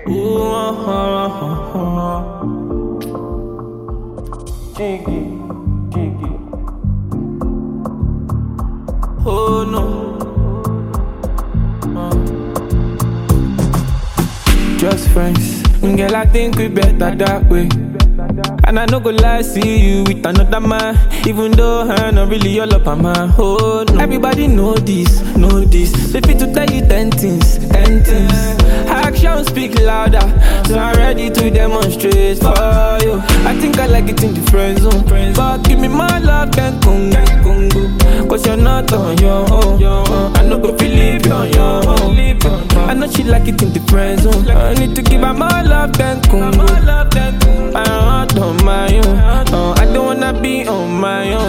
Ooh, Jiggy, jiggy. Oh no. Just friends. Girl, I think we better that way. And I no go lie, see you with another man. Even though I'm not really all up on my oh no. Everybody know this, know this. They fit to tell you 10 things, 10 things. Actions speak louder, so I'm ready to demonstrate for you. I think I like it in the friend zone, but give me my love, then Congo. Cause you're not on your own. I no go believe you on your own. I know she like it in the friend zone. I need to give her my love, then Congo. I'm not on my own. I don't wanna be on my own.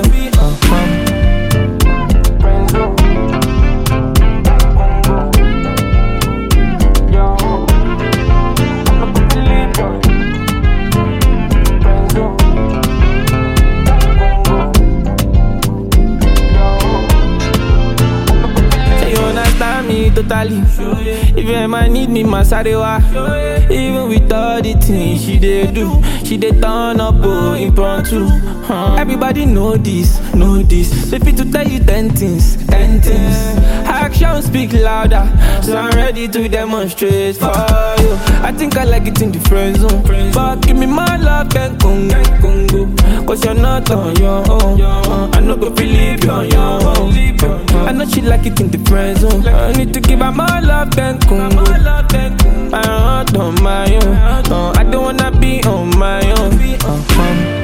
Totally. If you ever need me, Masarewa. Even with all the things she dey do, she dey turn up impromptu. Everybody know this, know this. They fit to tell you 10 things, 10 things. Actions speak louder, so I'm ready to demonstrate for you. I think I like it in the friend zone, but give me my love, then Congo. Cause you're not on your own. I no go believe you on your own. I know she like it in the friend zone. I need to give her my love, then Congo. I'm not on my own. I don't wanna be on my own.